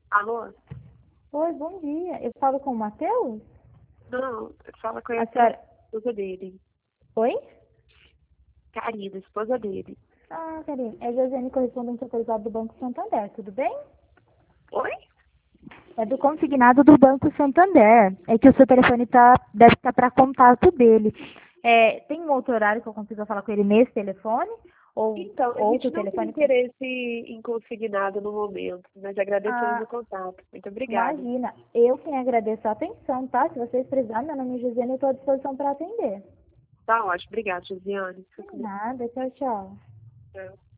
Alô? Oi, bom dia. Eu falo com o Matheus? Não, fala com a A senhora... esposa dele. Oi? Karina, esposa dele. Ah, Karine, é Josiane, correspondente autorizado do Banco Santander, tudo bem? Oi? É do consignado do Banco Santander. É que o seu telefone deve estar para contato dele. Tem um outro horário que eu consiga falar com ele nesse telefone? Ou Então, a outro gente não tem telefone? interesse em consignado no momento, mas agradecemos Ah, o contato. Muito obrigada. imagina. Eu quem agradeço a atenção, tá? Se vocês precisarem, meu nome é Josiane, eu estou à disposição para atender. Tá ótimo. Obrigada, Josiane. Nada, tchau, tchau. Tchau.